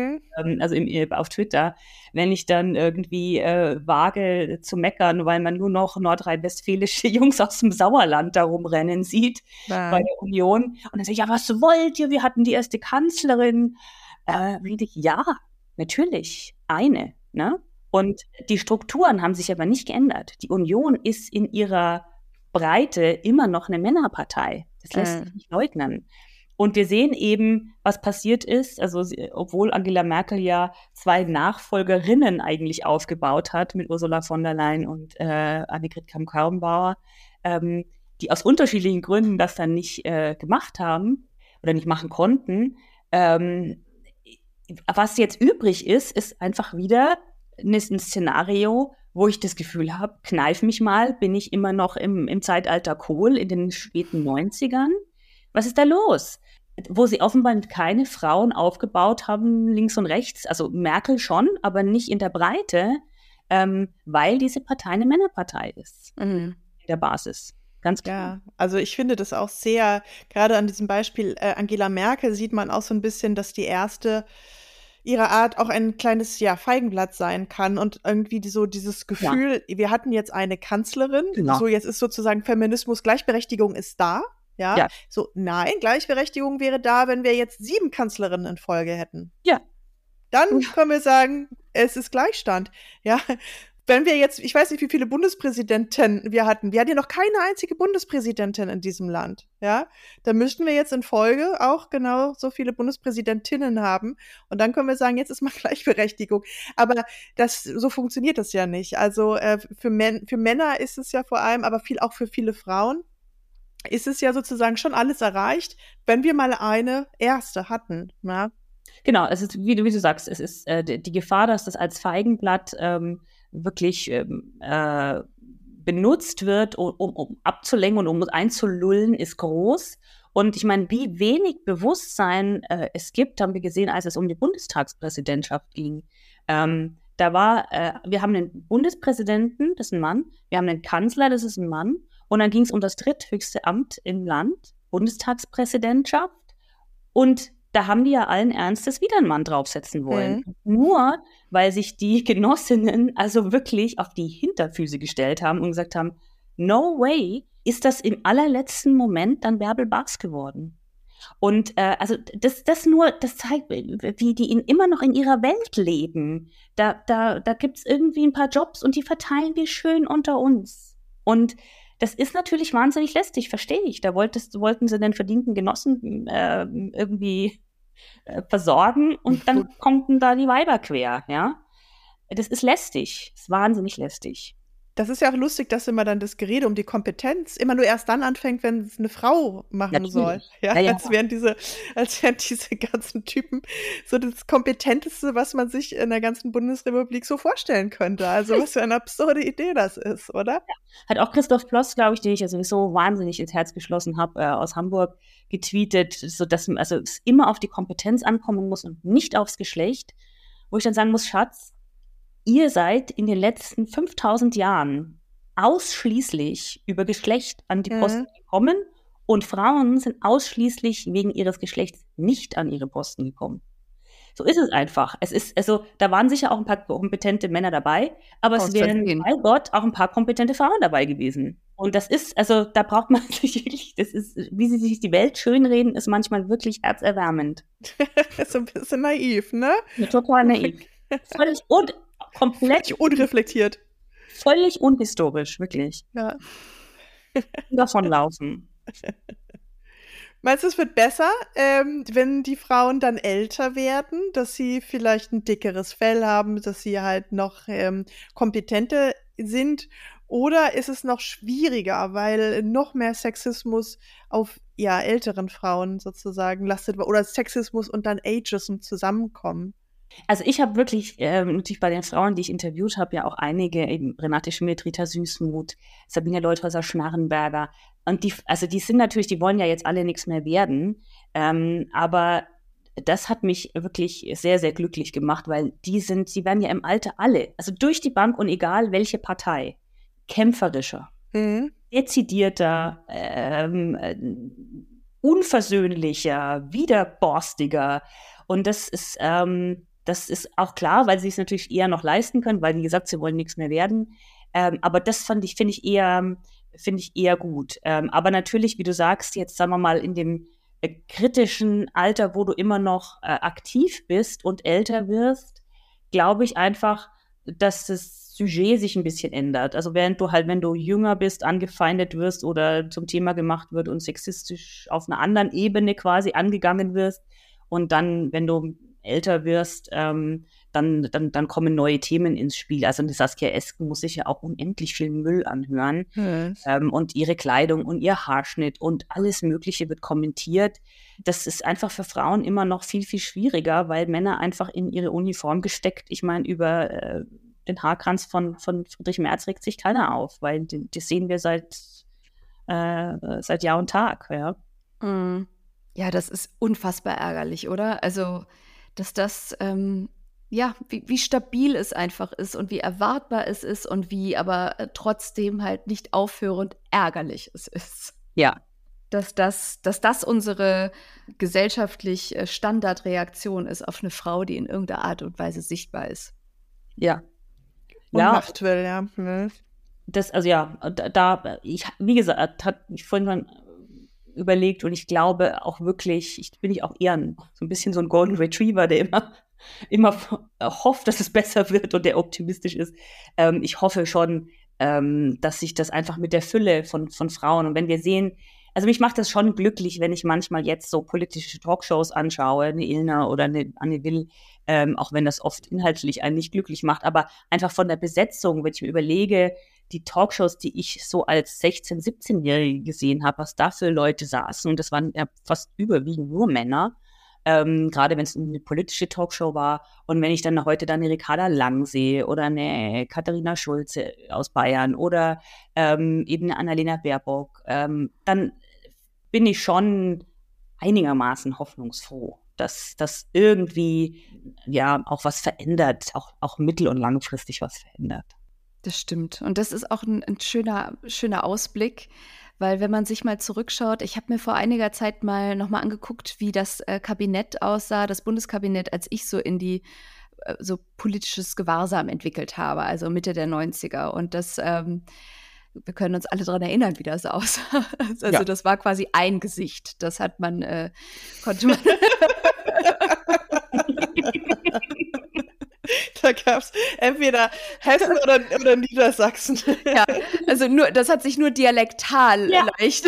auf Twitter, wenn ich dann irgendwie wage zu meckern, weil man nur noch nordrhein-westfälische Jungs aus dem Sauerland da rumrennen sieht bei der Union. Und dann sage ich, ja, was wollt ihr? Wir hatten die erste Kanzlerin. Ja, natürlich, eine. Ne? Und die Strukturen haben sich aber nicht geändert. Die Union ist in ihrer Breite immer noch eine Männerpartei. Das lässt sich nicht leugnen. Und wir sehen eben, was passiert ist, also obwohl Angela Merkel ja 2 Nachfolgerinnen eigentlich aufgebaut hat mit Ursula von der Leyen und Annegret Kramp-Karrenbauer, die aus unterschiedlichen Gründen das dann nicht gemacht haben oder nicht machen konnten. Was jetzt übrig ist einfach wieder ein Szenario, wo ich das Gefühl habe, kneif mich mal, bin ich immer noch im Zeitalter Kohl in den späten 90ern? Was ist da los? Wo sie offenbar keine Frauen aufgebaut haben, links und rechts, also Merkel schon, aber nicht in der Breite, weil diese Partei eine Männerpartei ist in der Basis. Ganz klar. Ja, also ich finde das auch sehr, gerade an diesem Beispiel Angela Merkel sieht man auch so ein bisschen, dass die erste ihrer Art auch ein kleines, Feigenblatt sein kann und irgendwie so dieses Gefühl, wir hatten jetzt eine Kanzlerin, so jetzt ist sozusagen Feminismus, Gleichberechtigung ist da, ja. So, nein, Gleichberechtigung wäre da, wenn wir jetzt 7 Kanzlerinnen in Folge hätten. Ja. Dann können wir sagen, es ist Gleichstand, ja. Wenn wir jetzt, ich weiß nicht, wie viele Bundespräsidenten wir hatten ja noch keine einzige Bundespräsidentin in diesem Land, ja. Da müssten wir jetzt in Folge auch genau so viele Bundespräsidentinnen haben und dann können wir sagen, jetzt ist mal Gleichberechtigung. Aber so funktioniert das ja nicht. Also für Männer ist es ja vor allem, aber auch für viele Frauen ist es ja sozusagen schon alles erreicht, wenn wir mal eine erste hatten, ja. Genau, es ist, wie du sagst, es ist die Gefahr, dass das als Feigenblatt wirklich benutzt wird, um abzulenken und um einzulullen, ist groß. Und ich meine, wie wenig Bewusstsein es gibt, haben wir gesehen, als es um die Bundestagspräsidentschaft ging. Wir haben einen Bundespräsidenten, das ist ein Mann, wir haben einen Kanzler, das ist ein Mann, und dann ging es um das dritthöchste Amt im Land, Bundestagspräsidentschaft und da haben die ja allen Ernstes wieder einen Mann draufsetzen wollen. Nur, weil sich die Genossinnen also wirklich auf die Hinterfüße gestellt haben und gesagt haben, no way, ist das im allerletzten Moment dann Bärbel Bas geworden. Und also das zeigt, wie die immer noch in ihrer Welt leben. Da gibt es irgendwie ein paar Jobs und die verteilen wir schön unter uns. Und das ist natürlich wahnsinnig lästig, verstehe ich. Da wollten sie den verdienten Genossen irgendwie versorgen und dann kommen da die Weiber quer, ja. Das ist lästig, das ist wahnsinnig lästig. Das ist ja auch lustig, dass immer dann das Gerede um die Kompetenz immer nur erst dann anfängt, wenn es eine Frau machen soll. Ja, ja. als wären diese ganzen Typen so das Kompetenteste, was man sich in der ganzen Bundesrepublik so vorstellen könnte. Also was für eine absurde Idee das ist, oder? Ja. Hat auch Christoph Ploss, glaube ich, den ich also so wahnsinnig ins Herz geschlossen habe, aus Hamburg getweetet, so dass also es immer auf die Kompetenz ankommen muss und nicht aufs Geschlecht, wo ich dann sagen muss, Schatz, ihr seid in den letzten 5000 Jahren ausschließlich über Geschlecht an die Posten gekommen und Frauen sind ausschließlich wegen ihres Geschlechts nicht an ihre Posten gekommen. So ist es einfach. Also, da waren sicher auch ein paar kompetente Männer dabei, aber es wären, bei Gott, auch ein paar kompetente Frauen dabei gewesen. Und das ist, also, da braucht man sich wirklich, das ist, wie sie sich die Welt schönreden, ist manchmal wirklich herzerwärmend. So ein bisschen naiv, ne? Ja, total naiv. Völlig komplett unreflektiert. Völlig unhistorisch, wirklich. Ja. Davonlaufen. Meinst du, es wird besser, wenn die Frauen dann älter werden, dass sie vielleicht ein dickeres Fell haben, dass sie halt noch kompetenter sind? Oder ist es noch schwieriger, weil noch mehr Sexismus auf älteren Frauen sozusagen lastet oder Sexismus und dann Ageism zusammenkommen? Also ich habe wirklich, natürlich bei den Frauen, die ich interviewt habe, ja auch einige, eben Renate Schmidt, Rita Süßmuth, Sabine Leutheusser-Schnarrenberger. Und die sind natürlich, die wollen ja jetzt alle nichts mehr werden. Aber das hat mich wirklich sehr, sehr glücklich gemacht, weil die werden ja im Alter alle, also durch die Bank und egal welche Partei, kämpferischer, dezidierter, unversöhnlicher, widerborstiger. Und das ist auch klar, weil sie es natürlich eher noch leisten können, weil, wie gesagt, sie wollen nichts mehr werden. Aber das finde ich eher gut. Aber natürlich, wie du sagst, jetzt sagen wir mal in dem kritischen Alter, wo du immer noch aktiv bist und älter wirst, glaube ich einfach, dass das Sujet sich ein bisschen ändert. Also wenn du jünger bist, angefeindet wirst oder zum Thema gemacht wird und sexistisch auf einer anderen Ebene quasi angegangen wirst und dann, wenn du älter wirst, dann kommen neue Themen ins Spiel. Also die Saskia Esken muss sich ja auch unendlich viel Müll anhören. Und ihre Kleidung und ihr Haarschnitt und alles Mögliche wird kommentiert. Das ist einfach für Frauen immer noch viel, viel schwieriger, weil Männer einfach in ihre Uniform gesteckt, ich meine, über den Haarkranz von Friedrich Merz regt sich keiner auf, weil das sehen wir seit Jahr und Tag. Ja. Ja, das ist unfassbar ärgerlich, oder? Also dass das, wie stabil es einfach ist und wie erwartbar es ist und wie aber trotzdem halt nicht aufhörend ärgerlich es ist. Ja. Dass das unsere gesellschaftlich Standardreaktion ist auf eine Frau, die in irgendeiner Art und Weise sichtbar ist. Ja. Und Macht will, ja. Das, also ja, wie gesagt, hat mich vorhin schon überlegt und ich glaube auch wirklich, ich bin auch eher so ein bisschen so ein Golden Retriever, der immer hofft, dass es besser wird und der optimistisch ist. Ich hoffe schon, dass sich das einfach mit der Fülle von Frauen und wenn wir sehen, also mich macht das schon glücklich, wenn ich manchmal jetzt so politische Talkshows anschaue, eine Ilna oder eine Anne Will, auch wenn das oft inhaltlich einen nicht glücklich macht, aber einfach von der Besetzung, wenn ich mir überlege, die Talkshows, die ich so als 16-, 17-Jährige gesehen habe, was da für Leute saßen, und das waren ja fast überwiegend nur Männer, gerade wenn es eine politische Talkshow war. Und wenn ich dann heute eine Ricarda Lang sehe oder eine Katharina Schulze aus Bayern oder eben eine Annalena Baerbock, dann bin ich schon einigermaßen hoffnungsfroh, dass das irgendwie ja auch was verändert, auch mittel- und langfristig was verändert. Das stimmt. Und das ist auch ein schöner Ausblick, weil wenn man sich mal zurückschaut, ich habe mir vor einiger Zeit mal nochmal angeguckt, wie das Kabinett aussah, das Bundeskabinett, als ich so in die so politisches Gewahrsam entwickelt habe, also Mitte der 90er. Und das, wir können uns alle daran erinnern, wie das aussah. Also das war quasi ein Gesicht. Das hat man, konnte man. Da gab es entweder Hessen oder Niedersachsen. Ja, also nur, das hat sich nur dialektal leicht.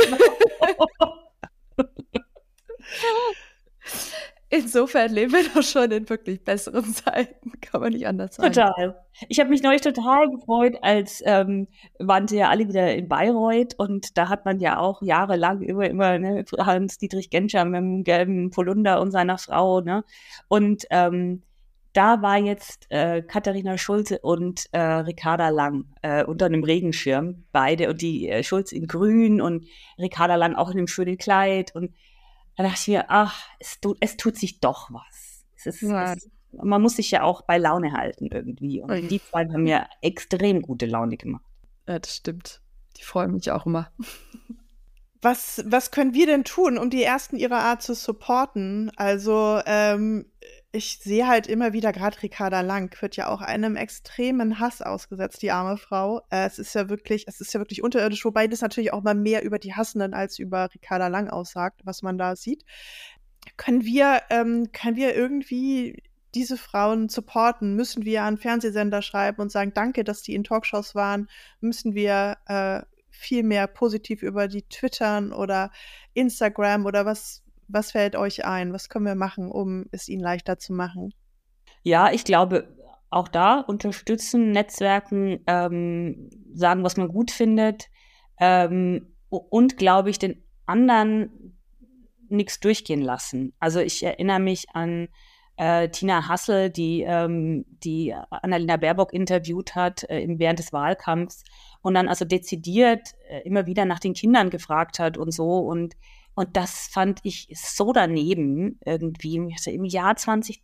Insofern leben wir doch schon in wirklich besseren Zeiten, kann man nicht anders sagen. Total. Ich habe mich neulich total gefreut, als waren sie ja alle wieder in Bayreuth und da hat man ja auch jahrelang immer ne, Hans-Dietrich Genscher mit dem gelben Polunder und seiner Frau, ne? Und da war jetzt Katharina Schulze und Ricarda Lang unter einem Regenschirm, beide, und die Schulze in grün und Ricarda Lang auch in einem schönen Kleid, und da dachte ich mir, ach, es tut sich doch was. Man muss sich ja auch bei Laune halten irgendwie. Und die zwei haben mir extrem gute Laune gemacht. Ja, das stimmt. Die freuen mich auch immer. Was können wir denn tun, um die Ersten ihrer Art zu supporten? Also ich sehe halt immer wieder, gerade Ricarda Lang wird ja auch einem extremen Hass ausgesetzt, die arme Frau. Es ist ja wirklich unterirdisch, wobei das natürlich auch mal mehr über die Hassenden als über Ricarda Lang aussagt, was man da sieht. Können wir irgendwie diese Frauen supporten? Müssen wir an Fernsehsender schreiben und sagen, danke, dass die in Talkshows waren? Müssen wir viel mehr positiv über die twittern oder Instagram oder was fällt euch ein? Was können wir machen, um es ihnen leichter zu machen? Ja, ich glaube, auch da unterstützen, Netzwerken, sagen, was man gut findet, und, glaube ich, den anderen nichts durchgehen lassen. Also ich erinnere mich an Tina Hassel, die Annalena Baerbock interviewt hat während des Wahlkampfs und dann also dezidiert immer wieder nach den Kindern gefragt hat und so. Und das fand ich so daneben irgendwie im Jahr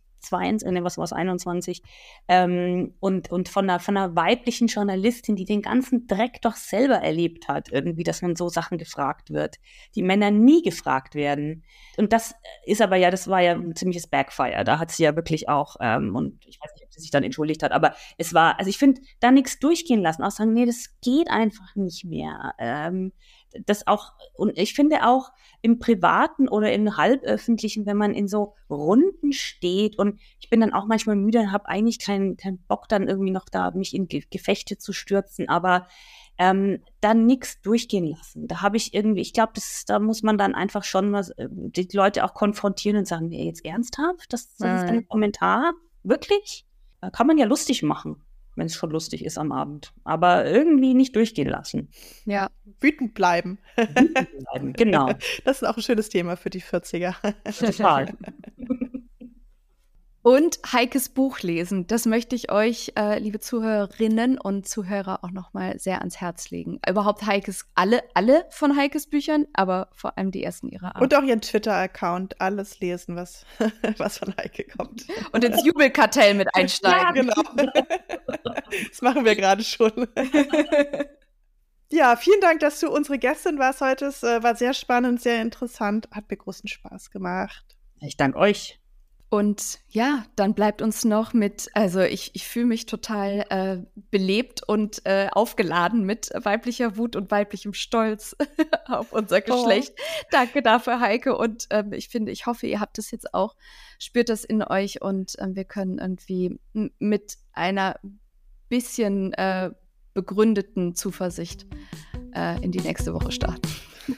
2021, und von einer weiblichen Journalistin, die den ganzen Dreck doch selber erlebt hat, irgendwie, dass man so Sachen gefragt wird, die Männer nie gefragt werden. Und das ist aber ja, das war ja ein ziemliches Backfire. Da hat sie ja wirklich auch, und ich weiß nicht, ob sie sich dann entschuldigt hat, aber es war, also ich finde, da nichts durchgehen lassen, auch sagen, nee, das geht einfach nicht mehr. Das auch, und ich finde auch im Privaten oder im Halböffentlichen, wenn man in so Runden steht, und ich bin dann auch manchmal müde und habe eigentlich keinen Bock, dann irgendwie noch da mich in Gefechte zu stürzen, aber dann nichts durchgehen lassen. Da habe ich irgendwie, ich glaube, da muss man dann einfach schon mal die Leute auch konfrontieren und sagen, nee, jetzt ernsthaft? Das ist ein Kommentar? Wirklich? Da kann man ja lustig machen, wenn es schon lustig ist am Abend. Aber irgendwie nicht durchgehen lassen. Ja, wütend bleiben. Wütend bleiben, genau. Das ist auch ein schönes Thema für die 40er. Total. Und Heikes Buch lesen, das möchte ich euch, liebe Zuhörerinnen und Zuhörer, auch nochmal sehr ans Herz legen. Überhaupt alle von Heikes Büchern, aber vor allem die ersten ihrer Art. Und auch ihren Twitter-Account, alles lesen, was von Heike kommt. Und ins Jubelkartell mit einsteigen. Ja, genau. Das machen wir gerade schon. Ja, vielen Dank, dass du unsere Gästin warst heute. Es war sehr spannend, sehr interessant, hat mir großen Spaß gemacht. Ich danke euch. Und ja, dann bleibt uns noch also ich fühle mich total belebt und aufgeladen mit weiblicher Wut und weiblichem Stolz auf unser Geschlecht. Danke dafür, Heike. Und ich hoffe, ihr habt es jetzt auch, spürt das in euch, und wir können irgendwie mit einer bisschen begründeten Zuversicht in die nächste Woche starten.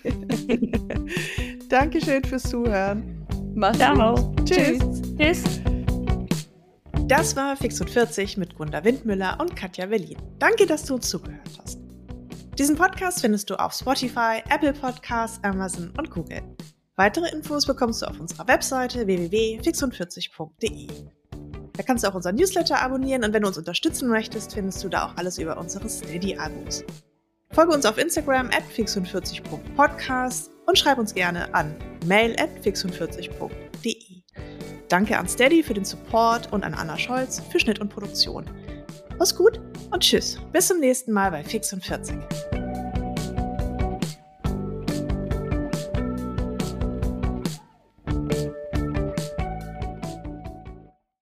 Dankeschön fürs Zuhören. Mach's gut. Tschüss. Tschüss. Das war Fix und 40 mit Gunda Windmüller und Katja Berlin. Danke, dass du uns zugehört hast. Diesen Podcast findest du auf Spotify, Apple Podcasts, Amazon und Google. Weitere Infos bekommst du auf unserer Webseite www.fixund40.de. Da kannst du auch unseren Newsletter abonnieren, und wenn du uns unterstützen möchtest, findest du da auch alles über unsere Steady-Abos. Folge uns auf Instagram @fixund40.podcast und schreib uns gerne an mail@fixund40.de. Danke an Steady für den Support und an Anna Scholz für Schnitt und Produktion. Mach's gut und tschüss. Bis zum nächsten Mal bei Fix und 40.